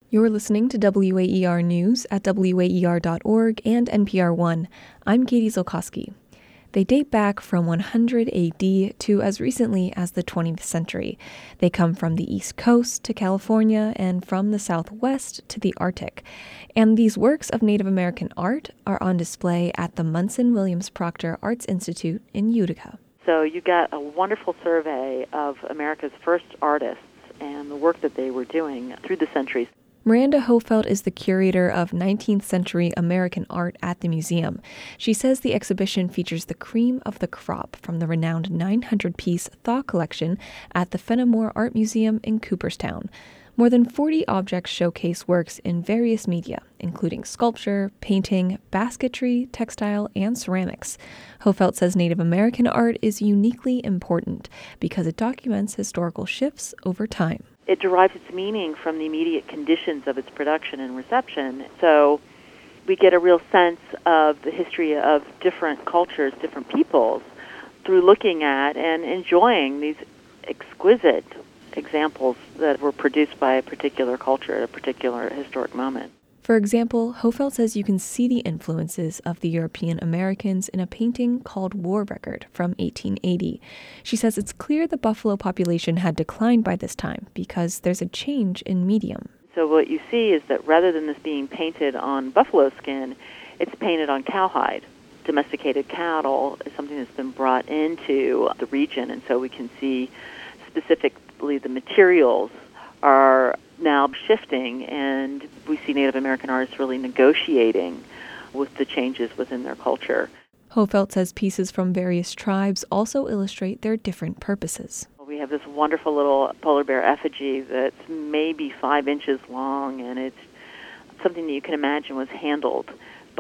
You're listening to WAER News at WAER.org and NPR One. I'm Katie Zolkowski. They date back from 100 AD to as recently as the 20th century. They come from the East Coast to California and from the Southwest to the Arctic. And these works of Native American art are on display at the Munson Williams Proctor Arts Institute in Utica. So you got a wonderful survey of America's first artists and the work that they were doing through the centuries. Miranda Hofelt is the curator of 19th century American art at the museum. She says the exhibition features the cream of the crop from the renowned 900-piece Thaw collection at the Fenimore Art Museum in Cooperstown. More than 40 objects showcase works in various media, including sculpture, painting, basketry, textile, and ceramics. Hofelt says Native American art is uniquely important because it documents historical shifts over time. It derives its meaning from the immediate conditions of its production and reception. So we get a real sense of the history of different cultures, different peoples, through looking at and enjoying these exquisite examples that were produced by a particular culture at a particular historic moment. For example, Hofelt says you can see the influences of the European Americans in a painting called War Record from 1880. She says it's clear the buffalo population had declined by this time because there's a change in medium. So what you see is that rather than this being painted on buffalo skin, it's painted on cowhide. Domesticated cattle is something that's been brought into the region, and so we can see specifically the materials are now shifting, and we see Native American artists really negotiating with the changes within their culture. Hofelt says pieces from various tribes also illustrate their different purposes. We have this wonderful little polar bear effigy that's maybe 5 inches long, and it's something that you can imagine was handled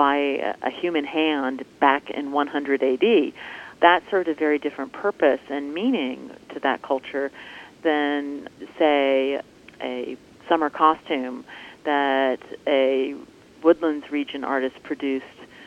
by a human hand back in 100 AD. That served a very different purpose and meaning to that culture than, say, a summer costume that a Woodlands region artist produced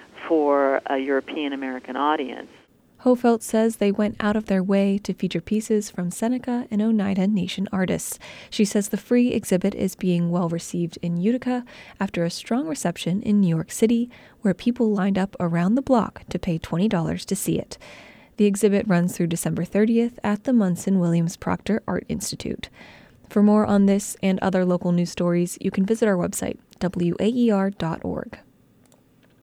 for a European American audience. Hofelt says they went out of their way to feature pieces from Seneca and Oneida Nation artists. She says the free exhibit is being well received in Utica after a strong reception in New York City, where people lined up around the block to pay $20 to see it. The exhibit runs through December 30th at the Munson Williams Proctor Art Institute. For more on this and other local news stories, you can visit our website, waer.org.